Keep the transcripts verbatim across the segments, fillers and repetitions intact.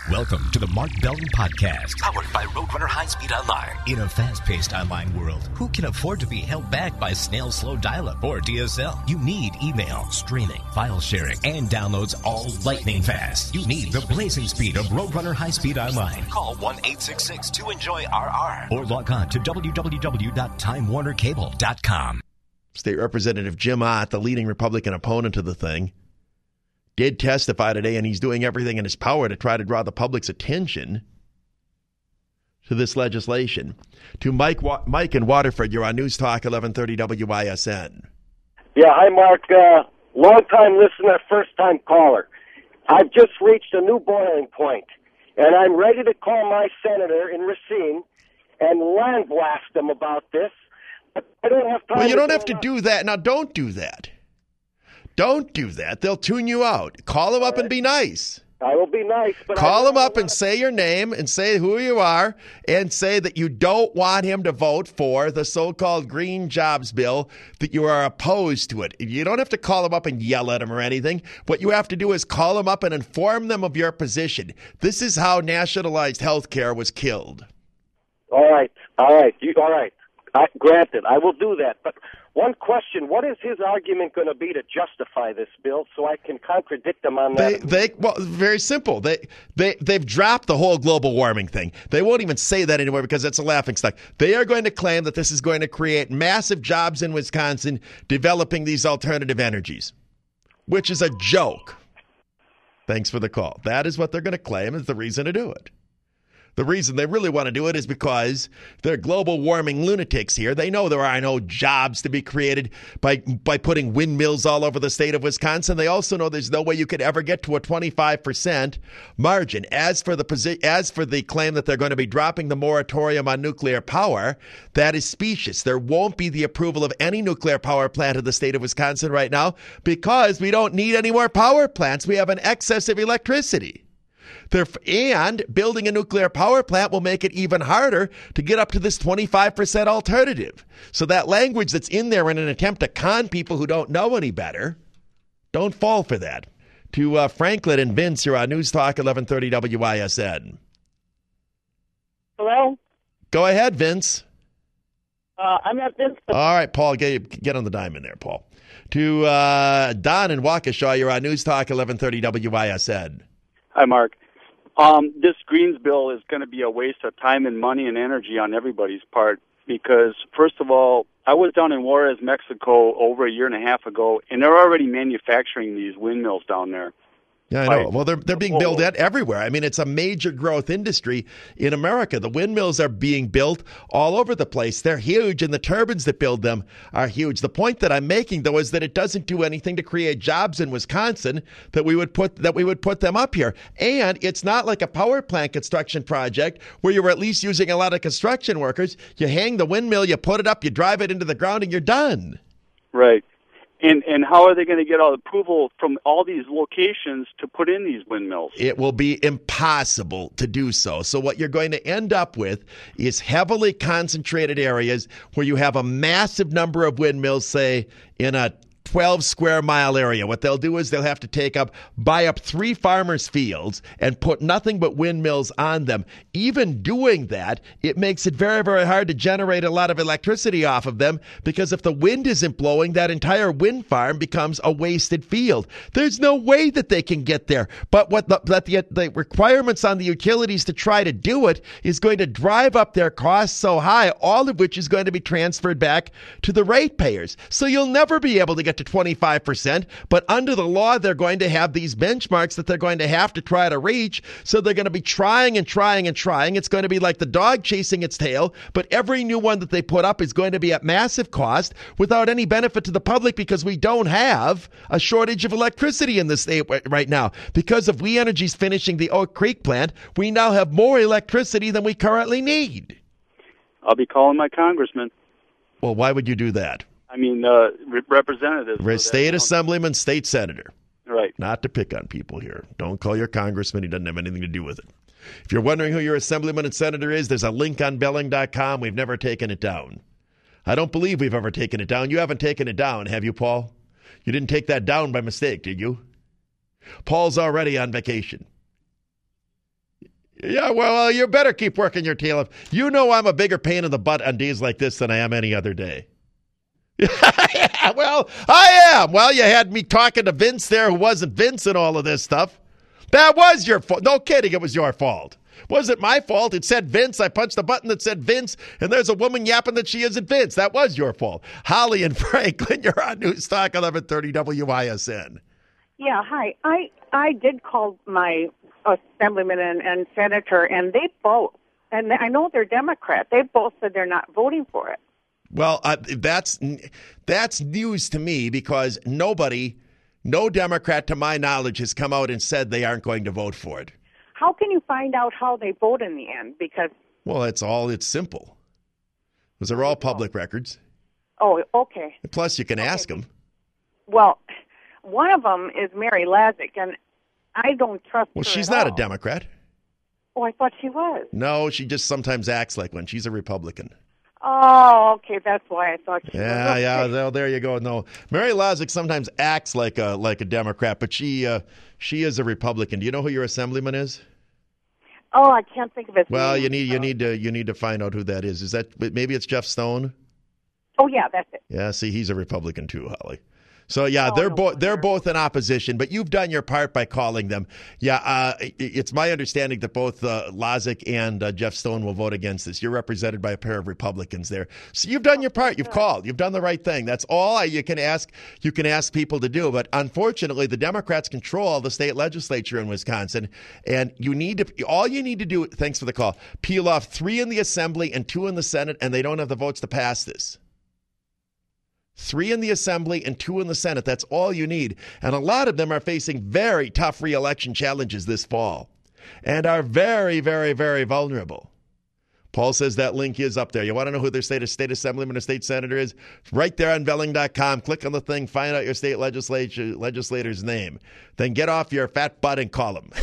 Welcome to the Mark Belton Podcast, powered by Roadrunner High Speed Online. In a fast-paced online world, who can afford to be held back by snail slow dial-up or D S L? You need email, streaming, file sharing, and downloads all lightning fast. You need the blazing speed of Roadrunner High Speed Online. Call one eight six six to enjoy R R or log on to w w w dot time warner cable dot com. State Representative Jim Ott, the leading Republican opponent of the thing, did testify today, and he's doing everything in his power to try to draw the public's attention to this legislation. To Mike Wa- Mike in Waterford, you're on News Talk eleven thirty W I S N. Yeah, hi, Mark. Uh, long-time listener, first-time caller. I've just reached a new boiling point, and I'm ready to call my senator in Racine and land blast him about this. But I don't have time. Well, you to don't have do to do that. Now, don't do that. Don't do that. They'll tune you out. Call them up and be nice. I will be nice. But Call I him up and say your name and say who you are and say that you don't want him to vote for the so-called green jobs bill, that you are opposed to it. You don't have to call him up and yell at him or anything. What you have to do is call him up and inform them of your position. This is how nationalized health care was killed. All right. All right. You, all right. I, granted, I will do that. But one question, what is his argument going to be to justify this bill so I can contradict him on that? They, they, well, very simple. They, they, they've dropped the whole global warming thing. They won't even say that anymore because it's a laughingstock. They are going to claim that this is going to create massive jobs in Wisconsin developing these alternative energies, which is a joke. Thanks for the call. That is what they're going to claim is the reason to do it. The reason they really want to do it is because they're global warming lunatics here. They know there are no jobs to be created by by putting windmills all over the state of Wisconsin. They also know there's no way you could ever get to a twenty-five percent margin. As for the posi- as for the claim that they're going to be dropping the moratorium on nuclear power, that is specious. There won't be the approval of any nuclear power plant in the state of Wisconsin right now because we don't need any more power plants. We have an excess of electricity. And building a nuclear power plant will make it even harder to get up to this twenty-five percent alternative. So that language that's in there in an attempt to con people who don't know any better, don't fall for that. To uh, Franklin and Vince, you're on News Talk eleven thirty W I S N. Hello? Go ahead, Vince. Uh, I'm at Vince. All right, Paul, get, get on the diamond there, Paul. To uh, Don in Waukesha, you're on News Talk eleven thirty W I S N. Hi, Mark. Um, this Greens bill is going to be a waste of time and money and energy on everybody's part because, first of all, I was down in Juarez, Mexico over a year and a half ago, and they're already manufacturing these windmills down there. Yeah, I know. Well, they're they're being built at everywhere. I mean, it's a major growth industry in America. The windmills are being built all over the place. They're huge, and the turbines that build them are huge. The point that I'm making, though, is that it doesn't do anything to create jobs in Wisconsin that we would put that we would put them up here. And it's not like a power plant construction project where you're at least using a lot of construction workers. You hang the windmill, you put it up, you drive it into the ground, and you're done. Right. And and how are they going to get all approval from all these locations to put in these windmills? It will be impossible to do so. So what you're going to end up with is heavily concentrated areas where you have a massive number of windmills, say, in a twelve square mile area. What they'll do is they'll have to take up, buy up three farmers' fields and put nothing but windmills on them. Even doing that, it makes it very, very hard to generate a lot of electricity off of them because if the wind isn't blowing, that entire wind farm becomes a wasted field. There's no way that they can get there. But what the, that the, the requirements on the utilities to try to do it is going to drive up their costs so high, all of which is going to be transferred back to the ratepayers. So you'll never be able to get to twenty-five percent, but under the law, they're going to have these benchmarks that they're going to have to try to reach. So they're going to be trying and trying and trying. It's going to be like the dog chasing its tail, but every new one that they put up is going to be at massive cost without any benefit to the public because we don't have a shortage of electricity in this state right now. Because of We Energy's finishing the Oak Creek plant, we now have more electricity than we currently need. I'll be calling my congressman. Well, why would you do that? I mean, uh, re- representatives. State assemblyman, state senator. Right. Not to pick on people here. Don't call your congressman. He doesn't have anything to do with it. If you're wondering who your assemblyman and senator is, there's a link on Belling dot com. We've never taken it down. I don't believe we've ever taken it down. You haven't taken it down, have you, Paul? You didn't take that down by mistake, did you? Paul's already on vacation. Yeah, well, you better keep working your tail off. You know I'm a bigger pain in the butt on days like this than I am any other day. Yeah, well, I am. Well, you had me talking to Vince there who wasn't Vince and all of this stuff. That was your fault. No kidding, it was your fault. Wasn't my fault. It said Vince. I punched the button that said Vince, and there's a woman yapping that she isn't Vince. That was your fault. Holly and Franklin, you're on News Talk eleven thirty W I S N. Yeah, hi. I, I did call my assemblyman and, and senator, and they both, and I know they're Democrat, they both said they're not voting for it. Well, uh, that's that's news to me because nobody, no Democrat to my knowledge, has come out and said they aren't going to vote for it. How can you find out how they vote in the end? Because well, it's all it's simple. Those are all public records. Oh, okay. Plus, you can okay. ask them. Well, one of them is Mary Lazick, and I don't trust well, her. Well, she's at not all. a Democrat. Oh, I thought she was. No, she just sometimes acts like one. She's a Republican. Oh, okay. That's why I thought she yeah, was. Okay. Yeah, yeah. There you go. No, Mary Lazick sometimes acts like a like a Democrat, but she uh, she is a Republican. Do you know who your assemblyman is? Oh, I can't think of his well, name. you need you need to you need to find out who that is. Is that maybe it's Jeff Stone? Oh yeah, that's it. Yeah, see, he's a Republican too, Holly. So yeah, oh, they're no both they're both in opposition, but you've done your part by calling them. Yeah, uh, it's my understanding that both uh, Lazick and uh, Jeff Stone will vote against this. You're represented by a pair of Republicans there, so you've done your part. You've called. You've done the right thing. That's all you can ask. You can ask people to do. But unfortunately, the Democrats control the state legislature in Wisconsin, and you need to. All you need to do. Thanks for the call. Peel off three in the Assembly and two in the Senate, and they don't have the votes to pass this. Three in the Assembly and two in the Senate. That's all you need. And a lot of them are facing very tough re-election challenges this fall and are very, very, very vulnerable. Paul says that link is up there. You want to know who their state, state assemblyman or state senator is? It's right there on Velling dot com. Click on the thing, find out your state legislature legislator's name. Then get off your fat butt and call them.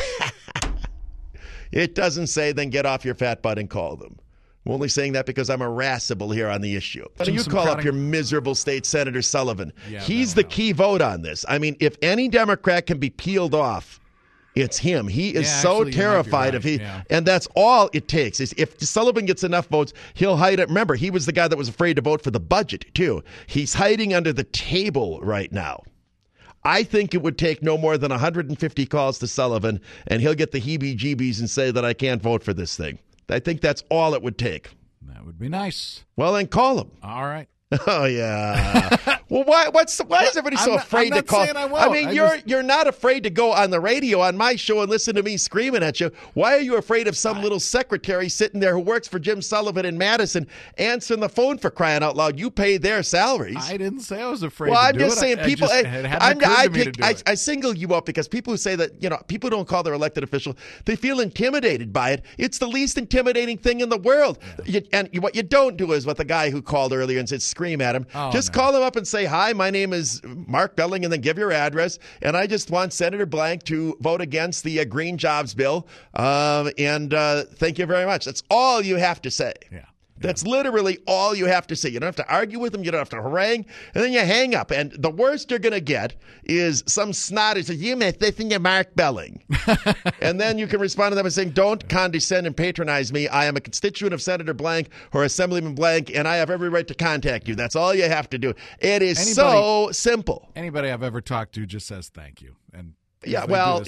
It doesn't say then get off your fat butt and call them. I'm only saying that because I'm irascible here on the issue. Why don't you call up your miserable state Senator Sullivan? Yeah, He's the key vote on this. I mean, if any Democrat can be peeled off, it's him. He is yeah, so actually, terrified right. of he, yeah. and that's all it takes. Is if Sullivan gets enough votes, he'll hide it. Remember, he was the guy that was afraid to vote for the budget too. He's hiding under the table right now. I think it would take no more than one hundred fifty calls to Sullivan, and he'll get the heebie-jeebies and say that I can't vote for this thing. I think that's all it would take. That would be nice. Well, then call him. All right. Oh yeah. Well, why? What's why is everybody so I'm afraid not, I'm to call? Not saying I, won't. I mean, I you're just... you're not afraid to go on the radio on my show and listen to me screaming at you. Why are you afraid of some I... little secretary sitting there who works for Jim Sullivan in Madison answering the phone for crying out loud? You pay their salaries. I didn't say I was afraid. Well, to I'm do just it. saying I, people. I, just, I, I'm, I, pick, I, it. I single you up because people who say that you know people don't call their elected official, they feel intimidated by it. It's the least intimidating thing in the world. Yeah. You, and you, what you don't do is what the guy who called earlier and said scream at him. Oh, just no. call them up and say, hi, my name is Mark Belling, and then give your address. And I just want Senator Blank to vote against the uh, Green Jobs Bill. Um, and uh, thank you very much. That's all you have to say. Yeah. That's literally all you have to say. You don't have to argue with them. You don't have to harangue. And then you hang up. And the worst you're going to get is some snot who says, you missed this in your Mark Belling. And then you can respond to them and saying, don't condescend and patronize me. I am a constituent of Senator Blank or Assemblyman Blank, and I have every right to contact you. That's all you have to do. It is anybody, so simple. Anybody I've ever talked to just says thank you. And yeah, well,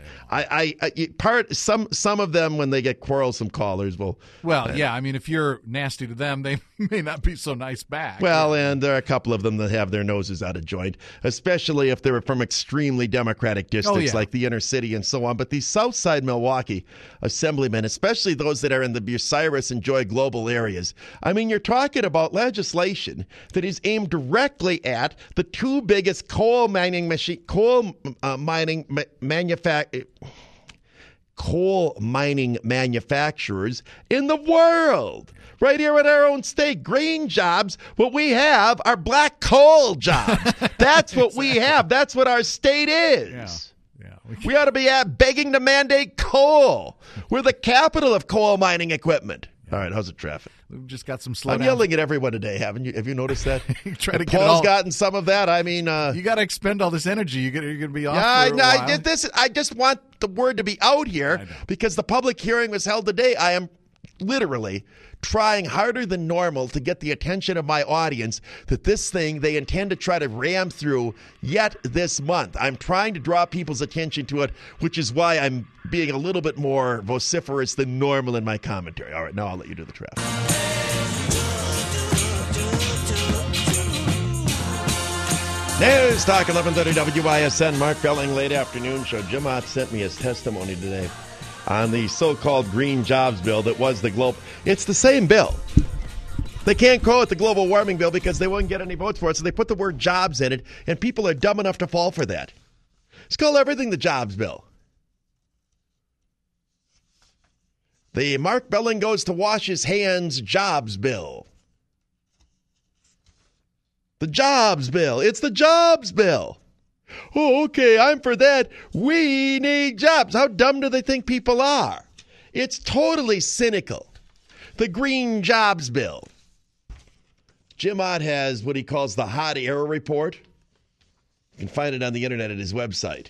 I, I, I, part some some of them when they get quarrelsome callers will. Well, uh, yeah, I mean, if you're nasty to them, they may not be so nice back. Well, and there are a couple of them that have their noses out of joint, especially if they're from extremely Democratic districts oh, yeah. like the inner city and so on. But these Southside Milwaukee assemblymen, especially those that are in the Bucyrus and Joy Global areas, I mean, you're talking about legislation that is aimed directly at the two biggest coal mining machine coal uh, mining ma- manufact. coal mining manufacturers in the world. Right here in our own state, green jobs, what we have are black coal jobs. That's what exactly. we have. That's what our state is. Yeah. Yeah. We, we ought to be at begging to mandate coal. We're the capital of coal mining equipment. All right, how's the traffic? We've just got some slow I'm yelling at everyone today, haven't you? Have you noticed that? Try to Paul's get it all. gotten some of that. I mean, uh, you got to expend all this energy. You get, you're going to be off yeah, for a no, while. I did this. I just want the word to be out here because the public hearing was held today. I am literally trying harder than normal to get the attention of my audience that this thing they intend to try to ram through yet this month. I'm trying to draw people's attention to it, which is why I'm being a little bit more vociferous than normal in my commentary. All right, now I'll let you do the traffic. News Talk eleven thirty W I S N. Mark Belling, late afternoon show. Jim Ott sent me his testimony today on the so-called green jobs bill that was the global. It's the same bill. They can't call it the global warming bill because they won't get any votes for it, so they put the word jobs in it, and people are dumb enough to fall for that. Let's call everything the jobs bill. The Mark Belling goes to wash his hands jobs bill. The jobs bill. It's the jobs bill. Oh, okay, I'm for that. We need jobs. How dumb do they think people are? It's totally cynical. The green jobs bill. Jim Ott has what he calls the hot air report. You can find it on the internet at his website.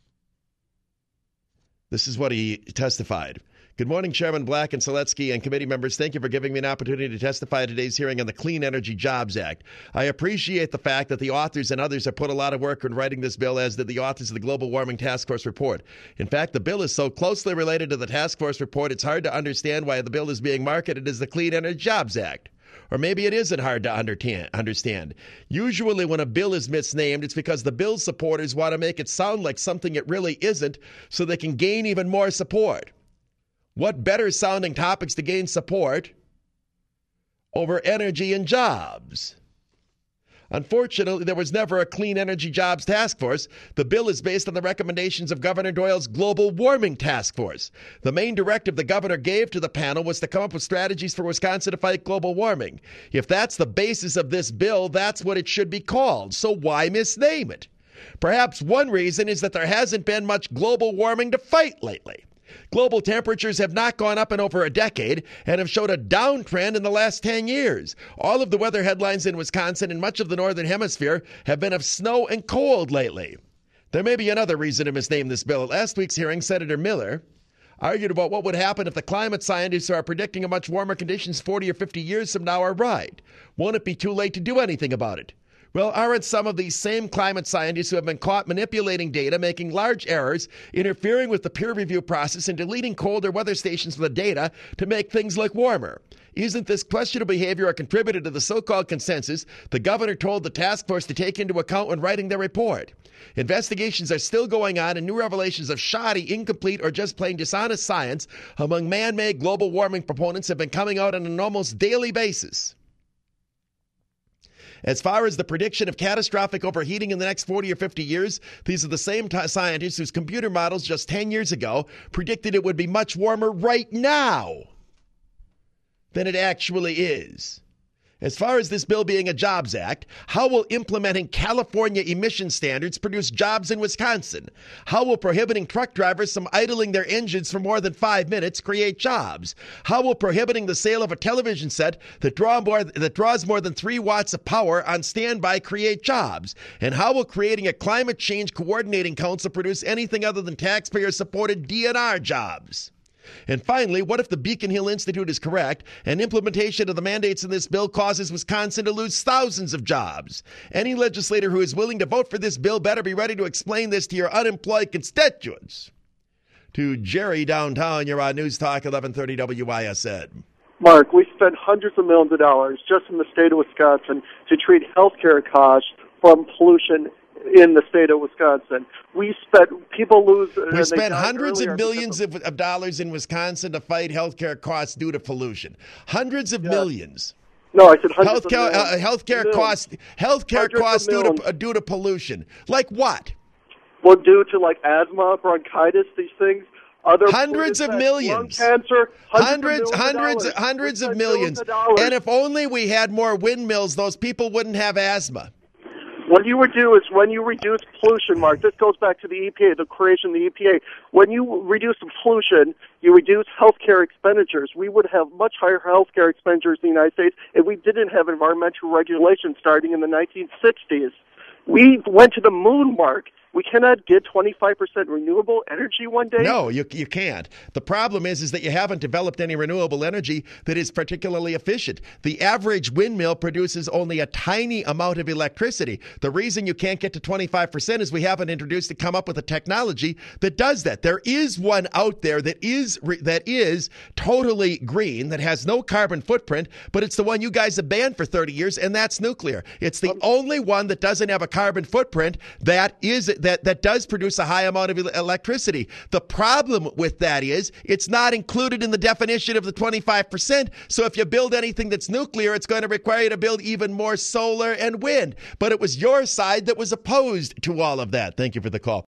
This is what he testified. Good morning, Chairman Black and Seletsky and committee members. Thank you for giving me an opportunity to testify at today's hearing on the Clean Energy Jobs Act. I appreciate the fact that the authors and others have put a lot of work in writing this bill, as did the authors of the Global Warming Task Force report. In fact, the bill is so closely related to the Task Force report, it's hard to understand why the bill is being marketed as the Clean Energy Jobs Act. Or maybe it isn't hard to understand. Usually when a bill is misnamed, it's because the bill's supporters want to make it sound like something it really isn't so they can gain even more support. What better sounding topics to gain support over energy and jobs? Unfortunately, there was never a Clean Energy Jobs Task Force. The bill is based on the recommendations of Governor Doyle's Global Warming Task Force. The main directive the governor gave to the panel was to come up with strategies for Wisconsin to fight global warming. If that's the basis of this bill, that's what it should be called. So why misname it? Perhaps one reason is that there hasn't been much global warming to fight lately. Global temperatures have not gone up in over a decade and have showed a downtrend in the last ten years. All of the weather headlines in Wisconsin and much of the northern hemisphere have been of snow and cold lately. There may be another reason to misname this bill. At last week's hearing, Senator Miller argued about what would happen if the climate scientists who are predicting a much warmer conditions forty or fifty years from now are right. Won't it be too late to do anything about it? Well, aren't some of these same climate scientists who have been caught manipulating data, making large errors, interfering with the peer review process, and deleting colder weather stations from the data to make things look warmer? Isn't this questionable behavior a contributor to the so-called consensus the governor told the task force to take into account when writing their report? Investigations are still going on, and new revelations of shoddy, incomplete, or just plain dishonest science among man-made global warming proponents have been coming out on an almost daily basis. As far as the prediction of catastrophic overheating in the next forty or fifty years, these are the same t- scientists whose computer models just ten years ago predicted it would be much warmer right now than it actually is. As far as this bill being a jobs act, how will implementing California emission standards produce jobs in Wisconsin? How will prohibiting truck drivers from idling their engines for more than five minutes create jobs? How will prohibiting the sale of a television set that, draw more, that draws more than three watts of power on standby create jobs? And how will creating a climate change coordinating council produce anything other than taxpayer-supported D N R jobs? And finally, what if the Beacon Hill Institute is correct and implementation of the mandates in this bill causes Wisconsin to lose thousands of jobs? Any legislator who is willing to vote for this bill better be ready to explain this to your unemployed constituents. To Jerry downtown, you're on News Talk eleven thirty W I S N. Mark, we spent hundreds of millions of dollars just in the state of Wisconsin to treat health care costs from pollution in the state of Wisconsin. We spent, people lose... We uh, spent hundreds of millions of, of dollars in Wisconsin to fight healthcare costs due to pollution. Hundreds of yeah. millions. No, I said hundreds healthcare, of millions. Uh, healthcare costs, healthcare costs due to, uh, due to pollution. Like what? Well, due to like asthma, bronchitis, these things. Other hundreds of millions. Lung cancer. Hundreds, hundreds, hundreds, hundreds of millions. Of and if only we had more windmills, those people wouldn't have asthma. What you reduce when you reduce pollution, Mark. This goes back to the E P A, the creation of the E P A. When you reduce the pollution, you reduce healthcare expenditures. We would have much higher healthcare expenditures in the United States if we didn't have environmental regulation starting in the nineteen sixties. We went to the moon, Mark. We cannot get twenty-five percent renewable energy one day? No, you you can't. The problem is is that you haven't developed any renewable energy that is particularly efficient. The average windmill produces only a tiny amount of electricity. The reason you can't get to twenty-five percent is we haven't introduced to come up with a technology that does that. There is one out there that is that is totally green, that has no carbon footprint, but it's the one you guys have banned for thirty years, and that's nuclear. It's the um, only one that doesn't have a carbon footprint that is that that does produce a high amount of electricity. The problem with that is it's not included in the definition of the twenty-five percent. So if you build anything that's nuclear, it's going to require you to build even more solar and wind. But it was your side that was opposed to all of that. Thank you for the call.